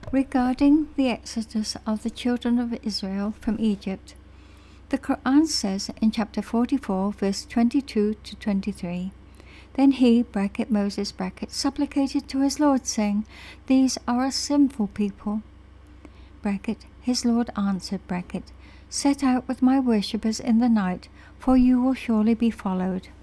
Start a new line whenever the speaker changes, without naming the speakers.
Regarding the exodus of the children of Israel from Egypt, the Quran says in chapter 44, verse 22 to 23, "Then he, Moses, supplicated to his Lord, saying, 'These are a sinful people.' His Lord answered, 'Set out with my worshippers in the night, for you will surely be followed.'